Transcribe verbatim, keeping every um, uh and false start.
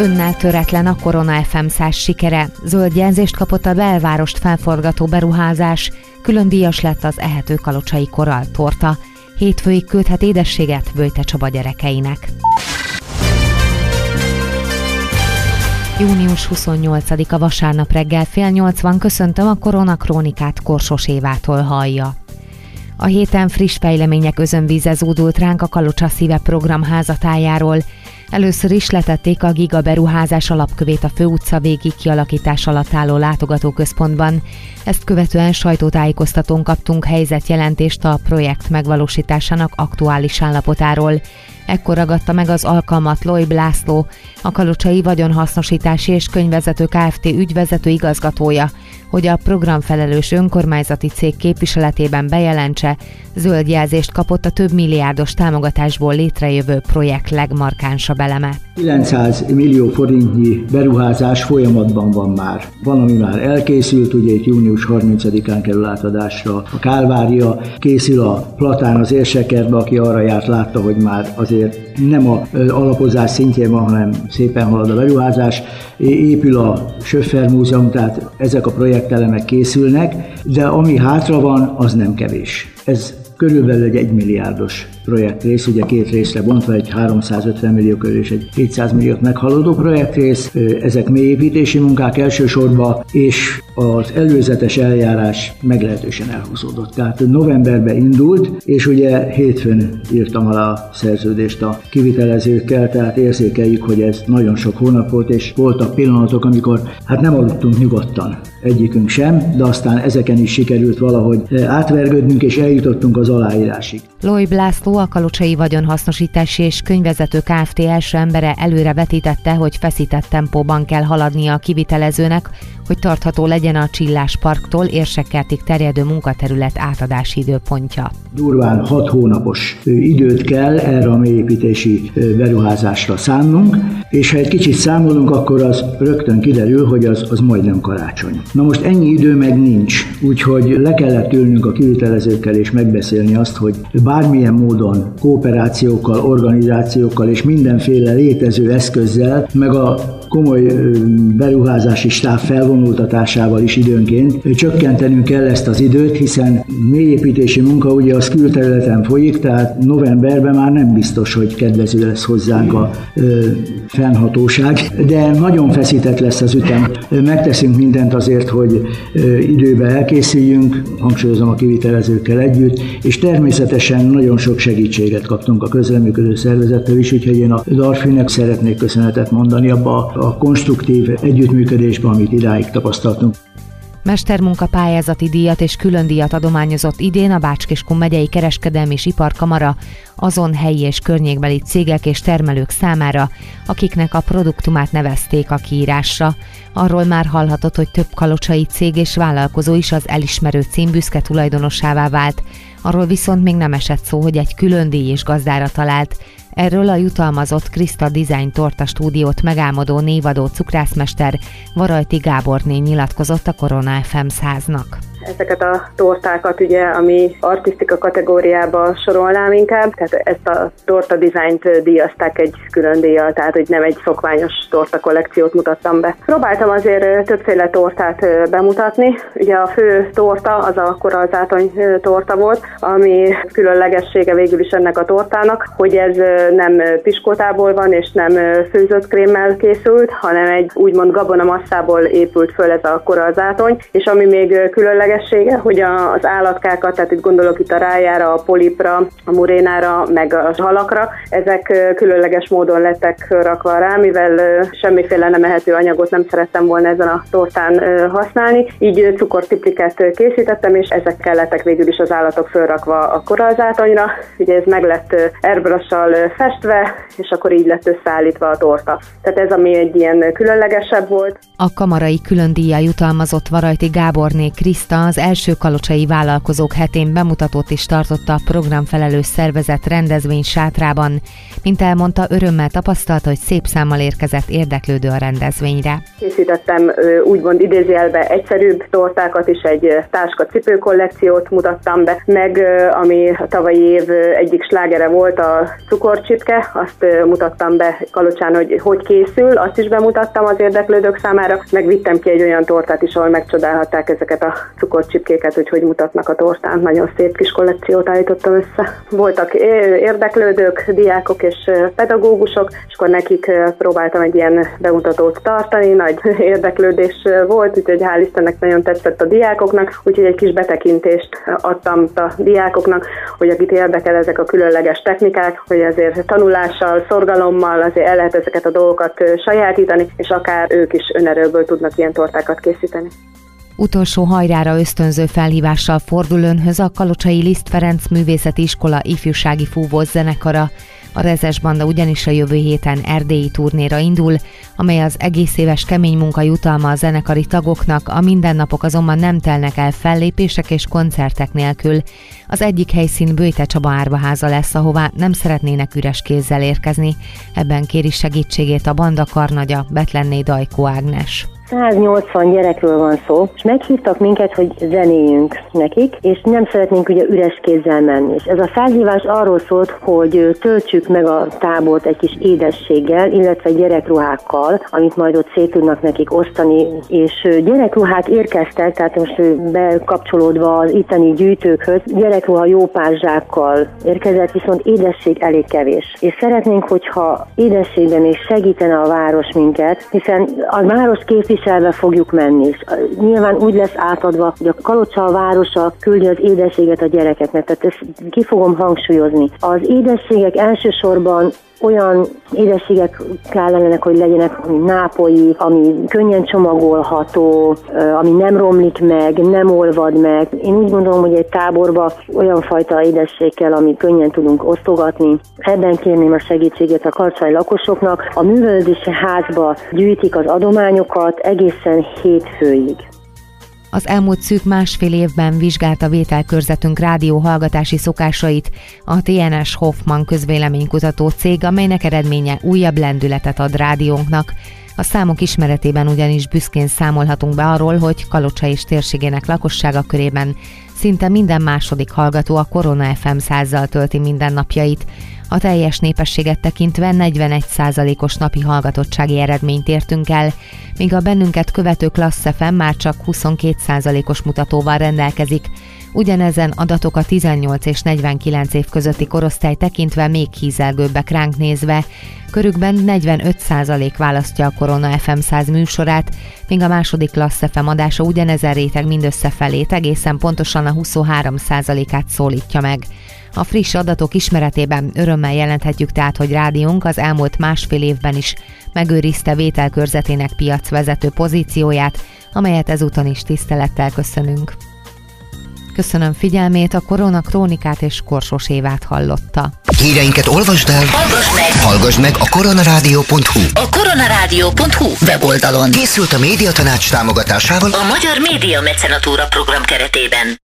Önnel töretlen a Korona ef em száz sikere. Zöld jelzést kapott a belvárost felforgató beruházás, külön díjas lett az ehető kalocsai korall torta. Hétfőig küldhet édességet Vöjte Csaba gyerekeinek. június huszonnyolcadika vasárnap reggel fél nyolcvan köszöntöm a Korona Krónikát, Korsos Évától hallja. A héten friss fejlemények özönvíze zúdult ránk a Kalocsa Szíve program házatájáról. Először is letették a Giga beruházás alapkövét a főutca végi kialakítás alatt álló látogatóközpontban. Ezt követően sajtótájékoztatón kaptunk helyzetjelentést a projekt megvalósításának aktuális állapotáról. Ekkor ragadta meg az alkalmat Loib László, a Kalocsai Vagyonhasznosítási és Könyvvezető Kft. Ügyvezető igazgatója, hogy a programfelelős önkormányzati cég képviseletében bejelentse, zöld jelzést kapott a több milliárdos támogatásból létrejövő projekt legmarkánsabb eleme. kilencszáz millió forintnyi beruházás folyamatban van már. Van, ami már elkészült, ugye itt június harmincadikán kerül átadásra a Kálvária, készül a Platán az Érsekertbe, aki arra járt, látta, hogy már azért nem az alapozás szintjén van, hanem szépen halad a beruházás. Épül a Söffer Múzeum, tehát ezek a projektelemek készülnek, de ami hátra van, az nem kevés. Ez körülbelül egy egymilliárdos projektrész, ugye két részre bontva, egy háromszázötven millió körül és egy kétszáz milliót meghaladó projektrész. Ezek mélyépítési munkák elsősorban, és az előzetes eljárás meglehetősen elhúzódott. Tehát novemberben indult, és ugye hétfőn írtam alá a szerződést a kivitelezőkkel, tehát érzékeljük, hogy ez nagyon sok hónap volt, és voltak pillanatok, amikor hát nem aludtunk nyugodtan, egyikünk sem, de aztán ezeken is sikerült valahogy átvergődnünk, és eljutottunk az aláírásig. Loib László, a Kalocsai Vagyonhasznosítási és Könyvvezető Kft. Első embere előre vetítette, hogy feszített tempóban kell haladnia a kivitelezőnek, hogy tartható legyen a Csillás parktól Érsekkertig terjedő munkaterület átadási időpontja. Durván hat hónapos időt kell erre a mélyépítési beruházásra szánnunk, és ha egy kicsit számolunk, akkor az rögtön kiderül, hogy az, az majdnem karácsony. Na most ennyi idő meg nincs, úgyhogy le kellett ülnünk a kivitelezőkkel és megbeszélni azt, hogy bármilyen módon kooperációkkal, organizációkkal és mindenféle létező eszközzel, meg a komoly beruházási stáb felvonultatásával is időnként csökkentenünk kell ezt az időt, hiszen mélyépítési munka ugye az külterületen folyik, tehát novemberben már nem biztos, hogy kedvező lesz hozzánk a ö, fennhatóság, de nagyon feszített lesz az ütem. Megteszünk mindent azért, hogy ö, időben elkészüljünk, hangsúlyozom a kivitelezőkkel együtt, és természetesen nagyon sok segítséget kaptunk a közreműködő szervezettől is, úgyhogy én a Darfinek szeretnék köszönetet mondani abba a konstruktív együttműködésben, amit idáig tapasztaltunk. Mestermunka pályázati díjat és külön díjat adományozott idén a Bács-Kiskun megyei Kereskedelmi és Iparkamara azon helyi és környékbeli cégek és termelők számára, akiknek a produktumát nevezték a kiírásra. Arról már hallhatott, hogy több kalocsai cég és vállalkozó is az elismerő cím büszke tulajdonossává vált. Arról viszont még nem esett szó, hogy egy külön díj is gazdára talált. Erről a jutalmazott Krista Design Torta stúdiót megálmodó névadó cukrászmester Varajti Gáborné nyilatkozott a Korona ef em száznak. Ezeket a tortákat ugye, ami artisztika kategóriába sorolnám inkább, tehát ezt a torta dizájnt díjazták egy külön díjjal, tehát hogy nem egy szokványos torta kollekciót mutattam be. Próbáltam azért többféle tortát bemutatni. Ugye a fő torta az a korallzátony torta volt, ami különlegessége végül is ennek a tortának, hogy ez nem piskótából van és nem főzött krémmel készült, hanem egy úgymond gabonamasszából épült föl ez a korallzátony, és ami még különleges, hogy az állatkákat, tehát itt gondolok itt a rájára, a polipra, a murénára, meg a halakra, ezek különleges módon lettek rakva rá, mivel semmiféle nem ehető anyagot nem szerettem volna ezen a tortán használni, így cukortipliket készítettem, és ezekkel lettek végül is az állatok fölrakva a korallzátonyra. Ugye ez meg lett airbrush-sal festve, és akkor így lett összeállítva a torta. Tehát ez, ami egy ilyen különlegesebb volt. A kamarai külön díjjal jutalmazott Varajti Gáborné Kriszta Éva az első kalocsai vállalkozók hetén bemutatót is tartott a programfelelős szervezet rendezvény sátrában. Mint elmondta, örömmel tapasztalta, hogy szép számmal érkezett érdeklődő a rendezvényre. Készítettem úgymond idézőjelbe egyszerűbb tortákat is, egy táska-cipő kollekciót mutattam be, meg ami a tavalyi év egyik slágere volt, a cukorcsipke, azt mutattam be Kalocsán, hogy hogy készül, azt is bemutattam az érdeklődők számára, meg vittem ki egy olyan tortát is, ahol megcsodálhatták ezeket a cukorcsipkéket, hogy hogy mutatnak a tortán. Nagyon szép kis kollekciót állítottam össze. Voltak érdeklődők, diákok és pedagógusok, és akkor nekik próbáltam egy ilyen bemutatót tartani, nagy érdeklődés volt, úgyhogy hál' Istennek nagyon tetszett a diákoknak, úgyhogy egy kis betekintést adtam a diákoknak, hogy akit érdekel ezek a különleges technikák, hogy azért tanulással, szorgalommal azért el lehet ezeket a dolgokat sajátítani, és akár ők is önerőből tudnak ilyen tortákat készíteni. Utolsó hajrára ösztönző felhívással fordul önhöz a kalocsai Liszt Ferenc Művészeti Iskola ifjúsági fúvós zenekara. A Rezes Banda ugyanis a jövő héten erdélyi turnéra indul, amely az egész éves kemény munka jutalma a zenekari tagoknak, a mindennapok azonban nem telnek el fellépések és koncertek nélkül. Az egyik helyszín Böjte Csaba árvaháza lesz, ahová nem szeretnének üres kézzel érkezni. Ebben kéri segítségét a banda karnagya, Betlenné Dajkó Ágnes. száznyolcvan gyerekről van szó, és meghívtak minket, hogy zenéljünk nekik, és nem szeretnénk ugye üres kézzel menni. És ez a felhívás arról szólt, hogy töltsük meg a tábort egy kis édességgel, illetve gyerekruhákkal, amit majd ott szét tudnak nekik osztani, és gyerekruhák érkeztek, tehát most bekapcsolódva az itteni gyűjtőkhöz, gyerekruha jó pár zsákkal érkezett, viszont édesség elég kevés. És szeretnénk, hogyha édességben még segítene a város minket, hiszen a város képviselő elve fogjuk menni. És nyilván úgy lesz átadva, hogy a Kalocsa a városa küldi az édességet a gyerekeknek, tehát ezt ki fogom hangsúlyozni. Az édességek elsősorban olyan édességek kellenek, hogy legyenek nápolyi, ami könnyen csomagolható, ami nem romlik meg, nem olvad meg. Én úgy gondolom, hogy egy táborba olyan fajta édesség kell, ami könnyen tudunk osztogatni. Ebben kérném a segítséget a kalocsai lakosoknak. A művelődési házba gyűjtik az adományokat egészen hétfőig. Az elmúlt szűk másfél évben vizsgálta vételkörzetünk rádióhallgatási szokásait a té en es Hoffman közvéleménykutató cég, amelynek eredménye újabb lendületet ad rádiónknak. A számok ismeretében ugyanis büszkén számolhatunk be arról, hogy Kalocsa és térségének lakossága körében szinte minden második hallgató a Korona ef em százzal tölti mindennapjait. A teljes népességet tekintve negyvenegy százalékos napi hallgatottsági eredményt értünk el, míg a bennünket követő Klassz ef em már csak huszonkét százalékos mutatóval rendelkezik. Ugyanezen adatok a tizennyolc és negyvenkilenc év közötti korosztály tekintve még hízelgőbbek ránk nézve. Körükben negyvenöt százalék választja a Korona ef em száz műsorát, míg a második Klassz ef em adása ugyanezen réteg mindössze felét, egészen pontosan a huszonhárom százalékát szólítja meg. A friss adatok ismeretében örömmel jelenthetjük tehát, hogy rádiónk az elmúlt másfél évben is megőrizte vételkörzetének piacvezető pozícióját, amelyet ezúton is tisztelettel köszönünk. Köszönöm figyelmét, a Korona Krónikát és Korsos Évát hallotta. Híreinket olvasd el, hallgass meg, hallgass meg a koronarádió pont hu. A koronarádió pont hu weboldalon Készült a Médiatanács támogatásával a Magyar Média Mecenatúra program keretében.